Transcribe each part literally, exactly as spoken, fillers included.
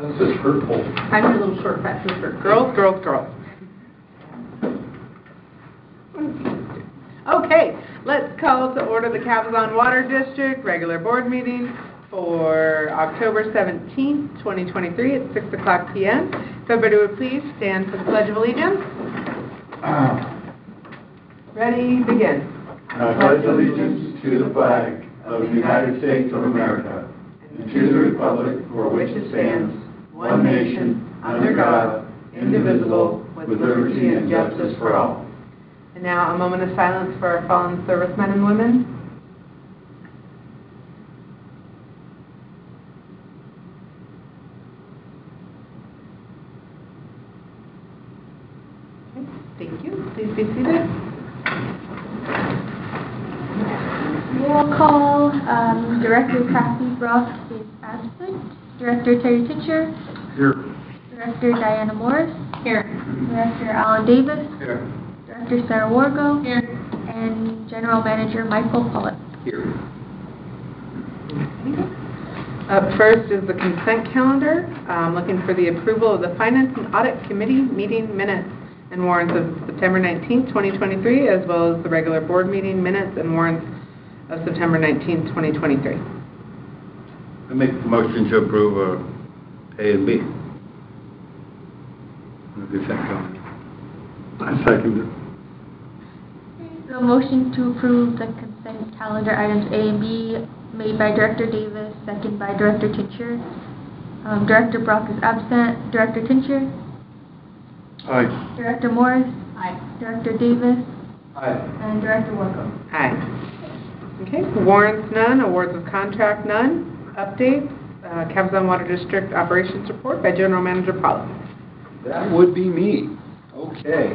That's a skirt pole. I'm a little short fat sister. Girls, girls, girls. Okay, let's call to order the Cabazon Water District regular board meeting for October seventeenth, twenty twenty-three at six o'clock p m If everybody would please stand for the Pledge of Allegiance. Ready, begin. I pledge allegiance to the flag of the United States of America and to the republic for which it stands, one nation, under God, indivisible, with liberty and justice for all. And now a moment of silence for our fallen servicemen and women. Okay, thank you. Please be seated. Roll call. Um, Director Kathy Brock is absent. Director Terry Tincher. Here. Director Diana Morris. Here. Director Alan Davis. Here. Director Sarah Wargo. Here. And General Manager Michael Pollitt. Here. Up first is the consent calendar. I'm looking for the approval of the Finance and Audit Committee meeting minutes and warrants of September nineteenth, twenty twenty-three, as well as the regular board meeting minutes and warrants of September nineteenth, twenty twenty-three. I make the motion to approve uh, A and B. The consent calendar. I second it. The motion to approve the consent calendar items A and B made by Director Davis, second by Director Tincher. Um, Director Brock is absent. Director Tincher. Aye. Director Morris. Aye. Director Davis. Aye. And Director Wargo. Aye. Okay, warrants none, awards of contract none, updates, uh, Cabazon Water District Operations Report by General Manager Pollitt. That would be me. Okay.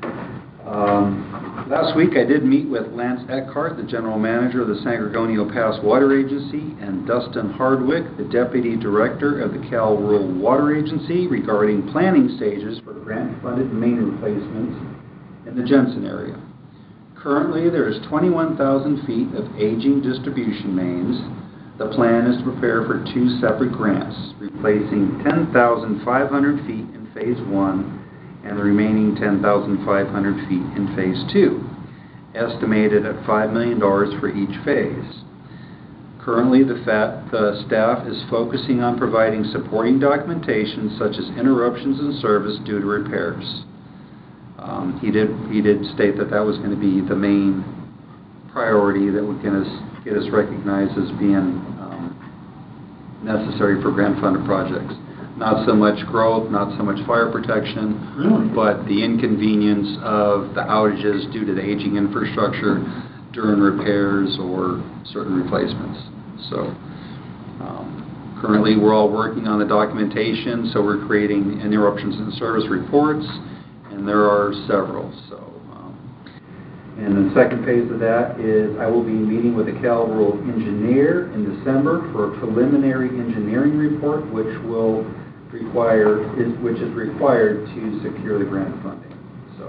Um, last week I did meet with Lance Eckhart, the General Manager of the San Gorgonio Pass Water Agency, and Dustin Hardwick, the Deputy Director of the Cal Rural Water Agency, regarding planning stages for grant-funded main replacements in the Jensen area. Currently, there is twenty-one thousand feet of aging distribution mains. The plan is to prepare for two separate grants, replacing ten thousand five hundred feet in Phase one and the remaining ten thousand five hundred feet in Phase two, estimated at five million dollars for each phase. Currently, the, FAT, the staff is focusing on providing supporting documentation such as interruptions in service due to repairs. Um, he did he did state that that was going to be the main priority that would get us get us recognized as being um, necessary for grant-funded projects. Not so much growth, not so much fire protection, Really? but the inconvenience of the outages due to the aging infrastructure during repairs or certain replacements. So um, currently, we're all working on the documentation, so we're creating interruptions in service reports. And there are several. So, um, and the second phase of that is I will be meeting with the Cal Rural engineer in December for a preliminary engineering report, which will require is which is required to secure the grant funding. So,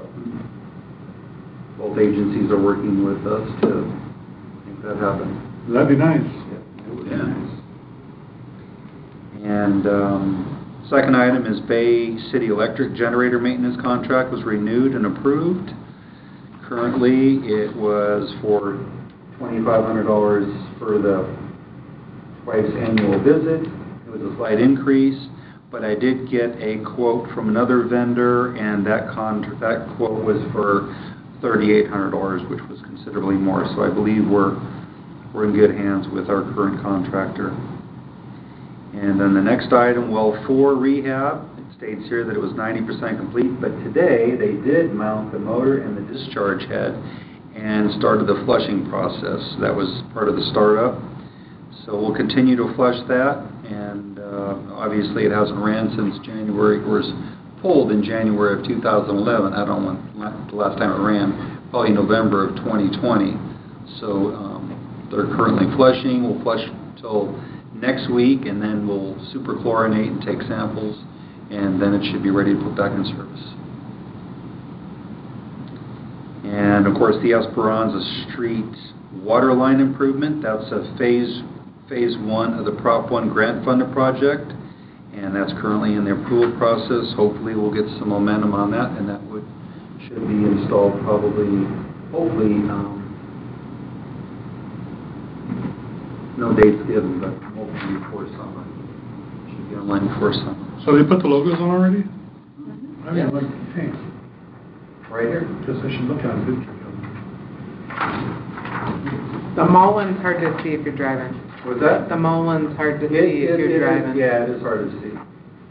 both agencies are working with us to make that happen. That'd be nice. Yeah, it would be nice. And. Um, Second item is Bay City Electric generator maintenance contract was renewed and approved. Currently, it was for twenty-five hundred dollars for the twice annual visit. It was a slight increase, but I did get a quote from another vendor, and that contract that quote was for thirty-eight hundred dollars, which was considerably more. So I believe we're we're in good hands with our current contractor. And then the next item, well four rehab, it states here that it was ninety percent complete, but today they did mount the motor and the discharge head and started the flushing process. That was part of the startup. So we'll continue to flush that, and uh, obviously it hasn't ran since January, or was pulled in January of two thousand eleven. I don't know when the last time it ran, probably November of twenty twenty. So um, they're currently flushing. We'll flush until next week, and then we'll superchlorinate and take samples, and then it should be ready to put back in service. And of course, the Esperanza Street water line improvement, that's a phase phase one of the Prop one grant funded project, and that's currently in the approval process. Hopefully we'll get some momentum on that, and that would should be installed probably, hopefully, um, no dates given, but hopefully before summer. Should be online before summer. So they put the logos on already? Mm-hmm. I mean, like, hey, Right here? guess I should look at it. The mall one's hard to see if you're driving. Was that? The mall one's hard to see It- if it- you're it is- driving. Yeah, it is hard to see.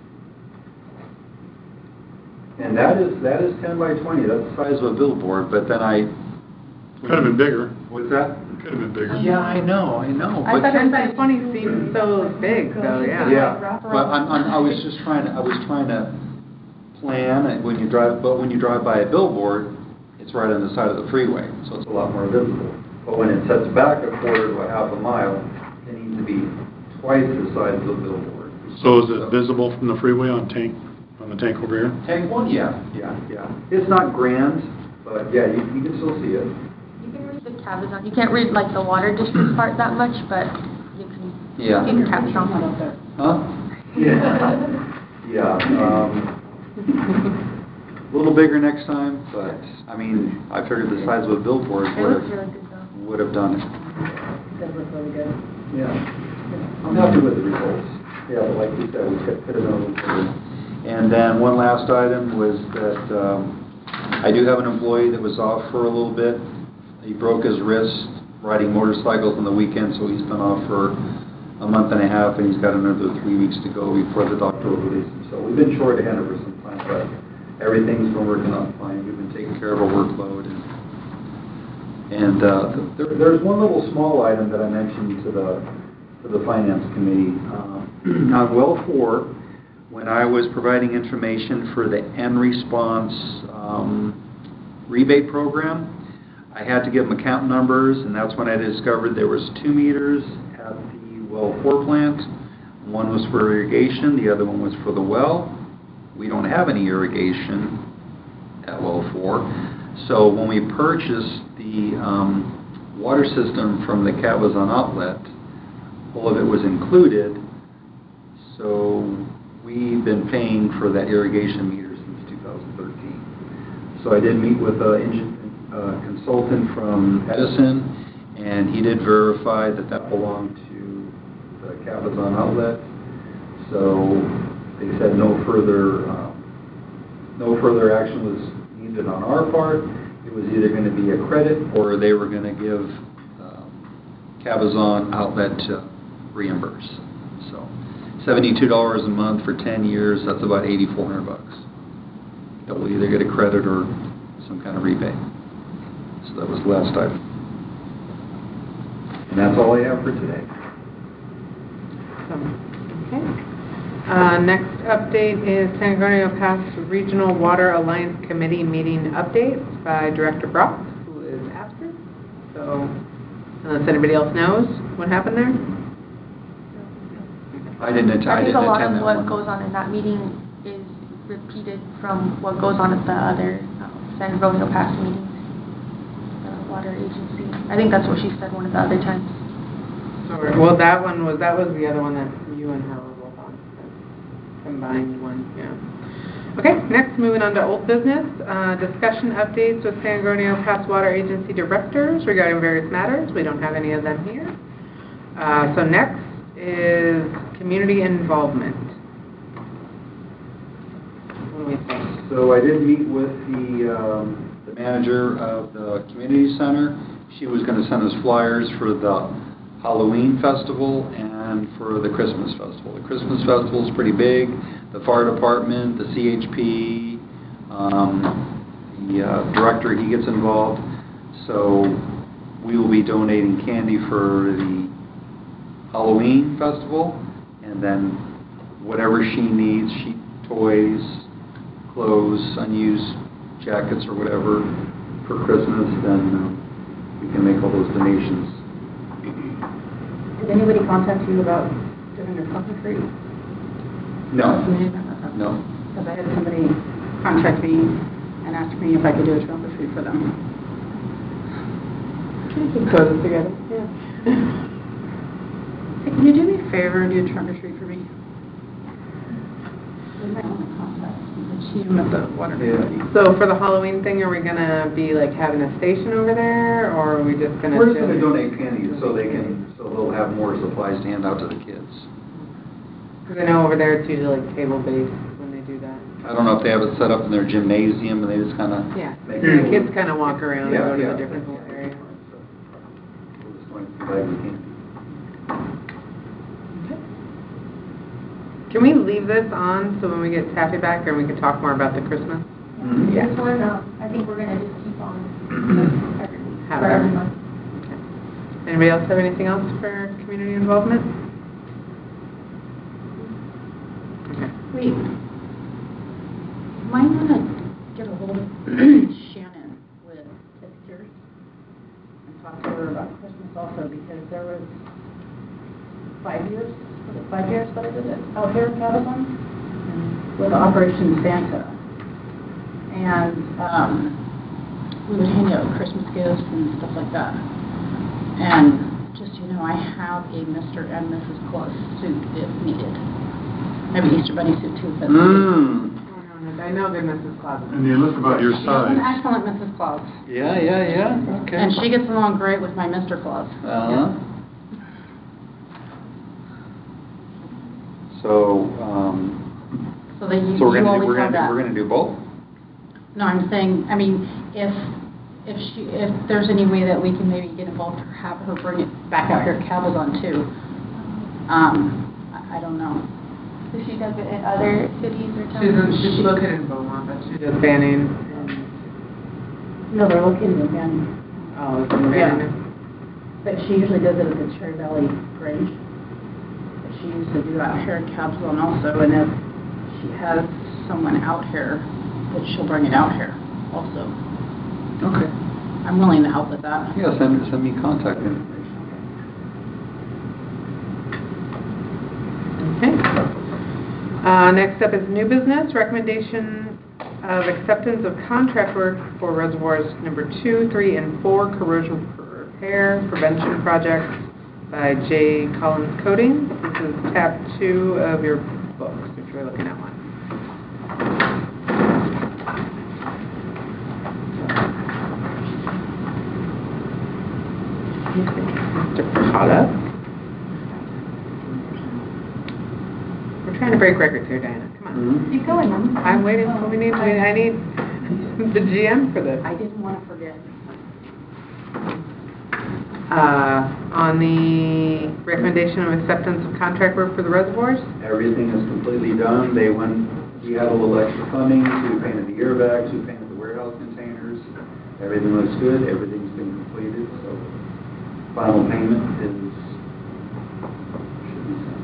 And that is, that is ten by twenty, that's the size of a billboard, but then I... Could have been bigger. What's that? Could have been bigger. Yeah, I know, I know. I but- thought ten by twenty seemed so big, though, yeah. Yeah, but I'm, I'm, I was just trying to, I was trying to plan, and when you drive, but when you drive by a billboard, it's right on the side of the freeway, so it's a lot more visible. But when it sets back a quarter to a half a mile, it needs to be twice the size of the billboard. So is it visible from the freeway on tank, on the tank over here? Tank one? Yeah, yeah, yeah. It's not grand, but yeah, you, you can still see it. You can read the Cabazon. You can't read like the water district part that much, but you can Yeah. see the Cabazon. Huh? Yeah. Yeah, um, a little bigger next time, but, I mean, I figured the size of a billboard It would looks have, really good though. would have done it. Does look really good. Yeah. I'm happy with the results. Yeah, but like you said, we could could have done a little better. And then one last item was that um, I do have an employee that was off for a little bit. He broke his wrist riding motorcycles on the weekend, so he's been off for a month and a half, and he's got another three weeks to go before the doctor will release him. So we've been short-handed for some time, but everything's been working out fine. We've been taking care of our workload. And, and uh, there, there's one little small item that I mentioned to the to the Finance Committee. Uh, on well four, when I was providing information for the N-Response um, rebate program, I had to give them account numbers, and that's when I discovered there was two meters at the well four plant. One was for irrigation, the other one was for the well. We don't have any irrigation at well four. So when we purchased the um, water system from the Cabazon outlet, all of it was included. So we've been paying for that irrigation meter since two thousand thirteen. So I did meet with an uh, consultant from Edison, and he did verify that that belonged to the Cabazon outlet. So they said no further um, no further action was needed on our part. It was either going to be a credit or they were going to give um, Cabazon outlet to reimburse. So seventy-two dollars a month for ten years, that's about eighty-four hundred bucks. That will either get a credit or some kind of rebate. So that was the last item. And that's all I have for today. Okay. Uh, next update is San Antonio Pass Regional Water Alliance Committee meeting updates by Director Brock, who is absent. So, unless anybody else knows what happened there? I didn't attend, I I think didn't a lot attend of that what one. goes on in that meeting is repeated from what goes on at the other um, San Antonio Pass meetings, the water agency. I think that's what she said one of the other times. Or, well, that one was, that was the other one that you and her were both on. Combined one, yeah. Okay, next, moving on to old business. Uh, discussion updates with San Antonio Pass Water Agency directors regarding various matters. We don't have any of them here. Uh, so next is community involvement. What do we think? So I did meet with the, um, the manager of the community center. She was going to send us flyers for the Halloween festival and for the Christmas festival. The Christmas festival is pretty big. The fire department, the C H P, um, the uh, director, he gets involved. So we will be donating candy for the Halloween festival, and then whatever she needs, she toys, clothes, unused jackets or whatever for Christmas, then uh, we can make all those donations. Did anybody contact you about doing your trunk or treat? No, no. Because I had somebody contact me and ask me if I could do a trunk or treat for them. We can put it together, yeah. Hey, can you do me a favor and do a trunk or treat for me? She's my only contact. She's at the water. Yeah. So for the Halloween thing, are we gonna be like having a station over there, or are we just gonna? We're just gonna donate candy so they can, so they'll have more supplies to hand out to the kids. Because I know over there it's usually like table-based when they do that. I don't know if they have it set up in their gymnasium and they just kind of. Yeah, make the it- kids kind of walk around and Yeah, go to yeah. the different little areas. We're just going to provide the candy. Can we leave this on so when we get Taffy back, or we can talk more about the Christmas? Mhm. This one, um, I think we're gonna just keep on every week, Have or it. every month. Okay. Anybody else have anything else for community involvement? Okay. Wait. Might want to get a hold of Shannon with Pictures and talk to her about Christmas also, because there was five years, was it five years that I did it out here in Cabazon with Operation Santa. And um, we would hand out Christmas gifts and stuff like that. And just, you know, I have a Mister and Missus Claus suit if needed. I have an Easter Bunny suit too, but Mm. I know good Missus Claus. And you look about your she is an size. excellent Missus Claus. Yeah, yeah, yeah, okay. And she gets along great with my Mister Claus. Uh-huh. So, um, So that you, so we're you gonna, do- always we're have gonna, do- that. we're gonna do both? No, I'm saying, I mean, if, if she, if there's any way that we can maybe get involved or have her bring it back out here to Cabazon too. Um, I, I don't know. So she does it in other cities or She's, towns? she's located in Beaumont, but she does Banning and, No, they're looking again, oh, it's in Yeah. Banning. but she usually does it at the Cherry Valley Grange. But she used to do that here in Cabazon also, and if she has someone out here, that she'll bring it out here also. Okay. I'm willing to help with that. Yeah, send, send me contact information. Okay. Uh, next up is new business, recommendation of acceptance of contract work for reservoirs number two, three, and four corrosion repair prevention projects by J. Collins Coatings. This is tab two of your books, if you're looking at one. Mister Potta. We're trying to break records here, Diana. Come on. Mhm. Keep going, Mom. I'm waiting until we need, I need the G M for this. I didn't want to forget. Uh, on the recommendation of acceptance of contract work for the reservoirs? Everything is completely done. They went, we had a little extra funding, so we painted the airbags, we painted the warehouse containers. Everything looks good, everything's been completed, so final payment is, should be sent.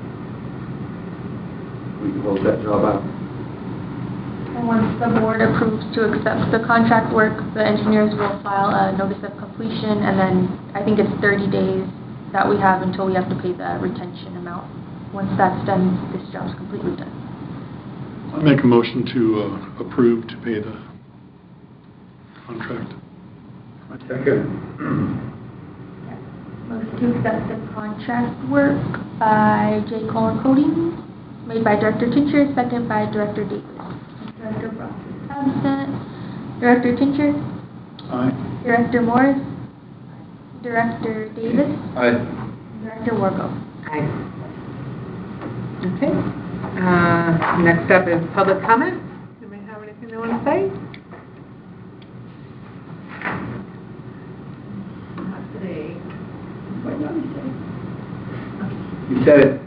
We can close that job out. And once the board approves to accept the contract work, the engineers will file a notice of completion, and then I think it's thirty days that we have until we have to pay the retention amount. Once that's done, this job's completely done. I make a motion to uh, approve to pay the contract. Second. Motion to accept the contract work by J. Colin Coatings, made by Director Tincher, second by Director Davis. Director Brock is absent. Director Tincher? Aye. Director Morris? Director Davis? Aye. Director Wargo? Aye. Okay. Uh, next up is public comment. Anybody have anything they want to say? Not today. What do you want me to say? You said it.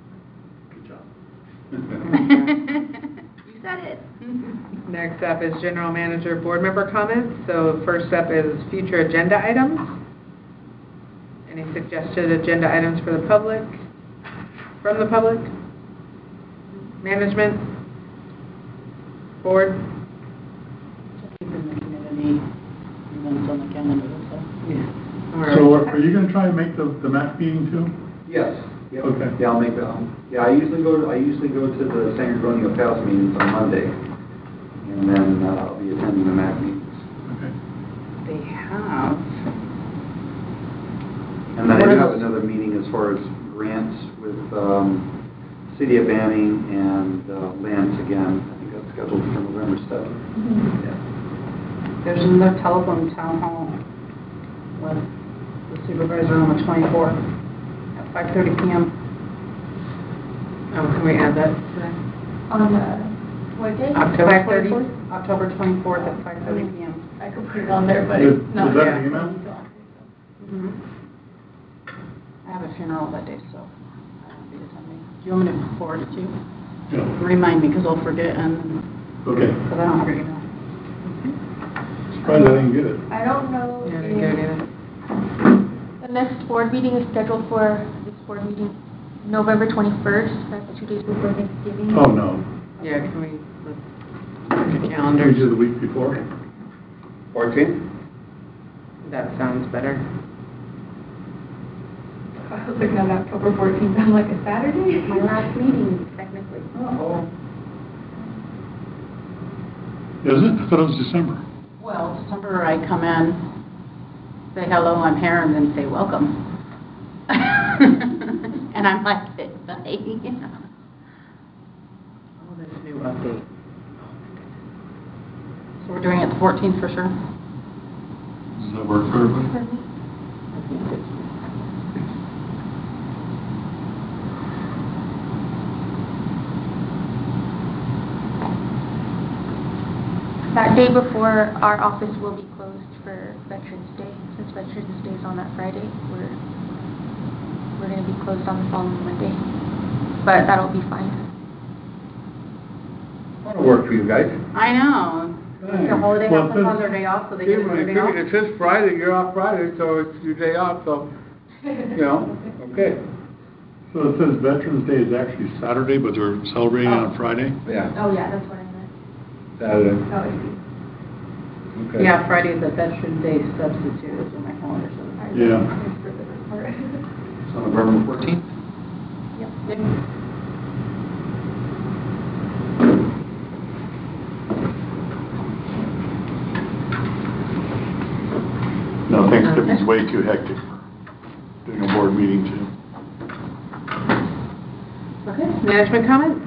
Good job. You said it. Next up is general manager board member comments. So first up is future agenda items. Any suggested agenda items for the public? From the public? Management? Board? Just keep in the community events on the calendar, that's all. Yeah. So are are you going to try to make the, the M A C meeting too? Yes. Yep. Okay. Yeah, I'll make that. um, Yeah, I usually go to, I usually go to the San Antonio Palace meetings on Monday. And then uh, I'll be attending the M A C meetings. Okay. They have. And then I What do are have those? another meeting as far as grants with um, City of Banning and uh, Lance again. I think that's scheduled for November seventh. Mm-hmm. Yeah. There's another telephone town hall with the supervisor on the twenty-fourth at five thirty p m Oh, can we add that to that? On the, what day? October five thirty, twenty-fourth? October twenty-fourth at five thirty p m I could put it on there, but Is it's not. is that yeah. an email? Mhm. I have a funeral that day, so I won't be attending. Do you want me to forward it to you? Yeah. Remind me, because I'll forget, and, Okay. because I don't have your email. Surprised I didn't get it. I don't know Yeah, I if didn't get it either. the next board meeting is scheduled for this board meeting, November twenty-first. That's two days before Thanksgiving. Oh, no. Yeah, can we look at the We calendar? do the week before. fourteenth? That sounds better. I was looking at October fourteenth, I'm like, a Saturday? My last meeting, technically. Oh. Is it? I thought it was December. Well, December, I come in, say hello, I'm here, and then say welcome. And I'm like, bye. Oh, this new update. So we're doing it the fourteenth for sure? Does that work for everybody? That day before, our office will be closed for Veterans Day. Since Veterans Day is on that Friday, we're, we're gonna be closed on the following Monday. But that'll be fine. That'll work for you guys. I know. The holiday Well, happens on since- their day off, so they See, get when their you day off. figure it is Friday, you're off Friday, so it's your day off, so, you know, okay. So it says Veterans Day is actually Saturday, but they're celebrating Oh. on Friday? Yeah, Oh, yeah, that's what I meant. Saturday, Oh, I see. okay. Yeah, Friday is a Veteran Day substitute, is what my calendar says. I Yeah. understood the first part. So November fourteenth? Yep. Yep. No, Thanksgiving's way too hectic for doing a board meeting too. Okay, management comments?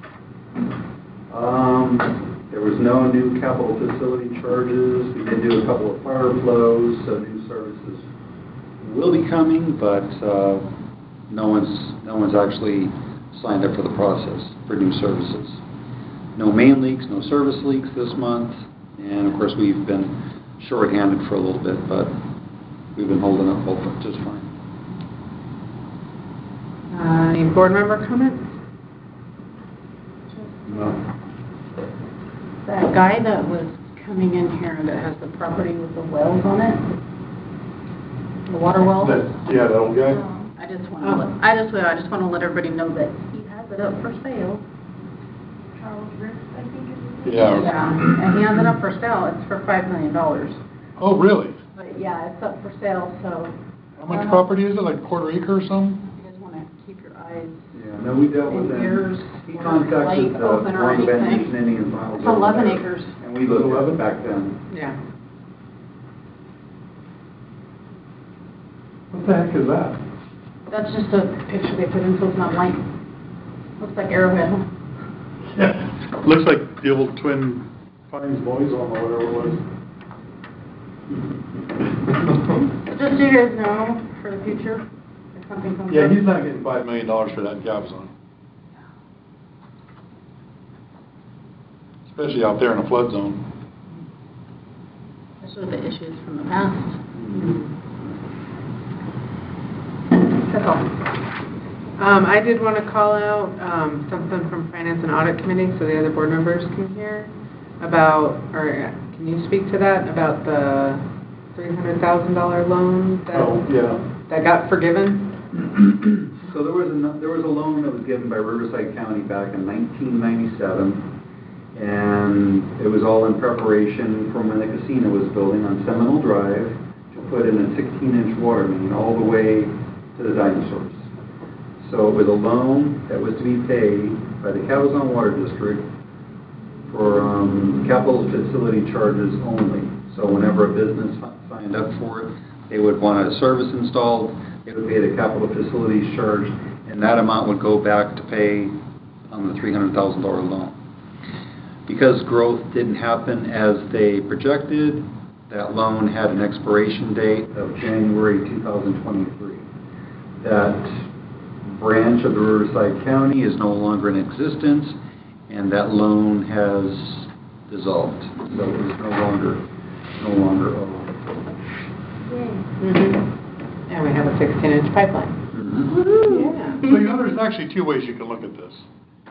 Um, there was no new capital facility charges. We did do a couple of fire flows, so new services will be coming, but uh, no one's no one's actually signed up for the process for new services. No main leaks, no service leaks this month, and of course we've been short-handed for a little bit, but we've been holding up both just fine. Uh, any board member comments? No. That guy that was coming in here that has the property with the wells on it, the water wells. That, yeah, that old guy? I just want to, let I just, I just want to let everybody know that he has it up for sale. Charles Riff, I think is his name. Yeah. Yeah, and he has it up for sale, it's for five million dollars. Oh, really? But yeah, it's up for sale, so. How much property is it, like a quarter acre or something? You guys want to keep your eyes Yeah, no, we dealt with and them. ears He or contacted light uh, open or one of the Van anything. Nation Indians. when I was It's over eleven there, acres. And we looked at eleven? it back then. Yeah. What the heck is that? That's just a picture they put in, so it's not light. Looks like Arrowhead, huh? Yeah. Looks like the old Twin Pines Boys Home or whatever it was. Just so you guys know, for the future, if something comes up. Yeah, he's not getting five million dollars for that Cabazon. Especially out there in a flood zone. Especially the issues from the past. That's all. Um, I did want to call out, um, something from Finance and Audit Committee, so the other board members can hear about, or can you speak to that, about the three hundred thousand dollar loan that, Oh, yeah. that got forgiven? So there was a, no- there was a loan that was given by Riverside County back in nineteen ninety-seven, and it was all in preparation from when the casino was building on Seminole Drive to put in a sixteen inch water main all the way to the dinosaurs. So it was a loan that was to be paid by the Cabazon Water District for um, capital facility charges only. So whenever a business signed up for it, they would want a service installed, they would pay the capital facilities charge, and and that amount would go back to pay on the three hundred thousand dollar loan. Because growth didn't happen as they projected, that loan had an expiration date of January two thousand twenty-three. That branch of the Riverside County is no longer in existence, and that loan has dissolved. So it's no longer, no longer owed. Mm-hmm. And we have a sixteen inch pipeline. Mm-hmm. Yeah. So, you know, there's actually two ways you can look at this.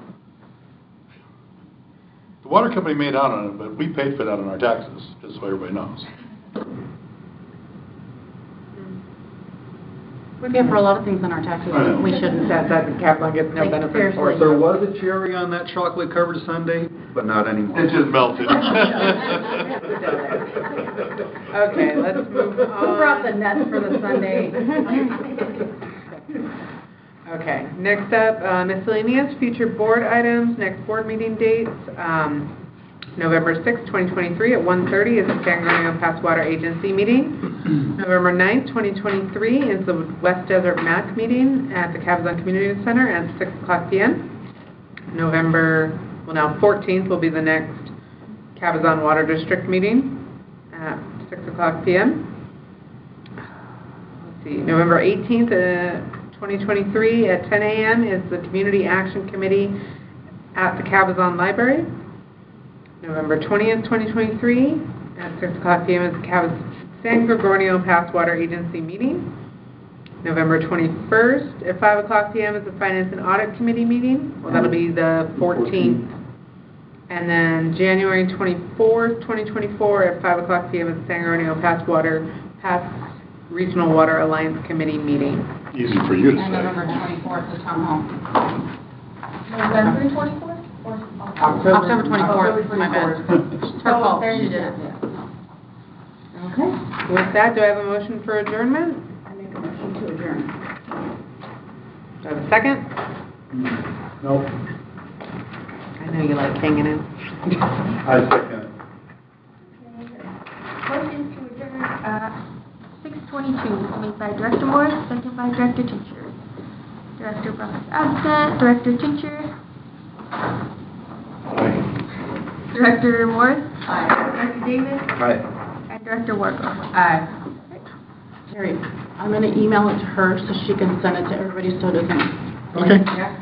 The water company made out on it, but we paid for that on our taxes, just so everybody knows. We pay for a lot of things on our taxes I know. we shouldn't. That, that the Capline gets no Like, benefit for. seriously. There was a cherry on that chocolate covered sundae, but not anymore. It just melted. Okay, let's move Who on. brought the nuts for the Sunday? Okay, next up, uh, miscellaneous future board items, next board meeting dates. Um, November sixth, twenty twenty-three at one thirty is the San Antonio Pass Water Agency meeting. November ninth, twenty twenty-three is the West Desert M A C meeting at the Cabazon Community Center at six o'clock p m November, well now fourteenth will be the next Cabazon Water District meeting at six o'clock p m Let's see, November eighteenth, uh, twenty twenty-three at ten a m is the Community Action Committee at the Cabazon Library. November twentieth, twenty twenty-three at six o'clock p m is the Cabazon San Gregorio Pass Water Agency meeting. November twenty-first at five o'clock p m is the Finance and Audit Committee meeting. Well, that'll be the fourteenth. And then January twenty-fourth, twenty twenty-four at five o'clock p m is the San Gregorio Pass Water Pass Regional Water Alliance Committee meeting. Easy for you to And November say. twenty-fourth is town hall. November twenty-fourth? Or October twenty-fourth, my bad. Her fault, there she you did go. it. Okay. With that, do I have a motion for adjournment? I make a motion to adjourn. Do I have a second? Nope. I know you like hanging in. I second. Motion to adjourn at six twenty-two, made by Director Morris, second by Director Tincher. Director Brock is absent. Director Tincher. Aye. Director Morris. Aye. Director Davis. Hi. And Director Wargo. Aye. Terry, I'm gonna email it to her so she can send it to everybody so it doesn't. Okay. Yeah.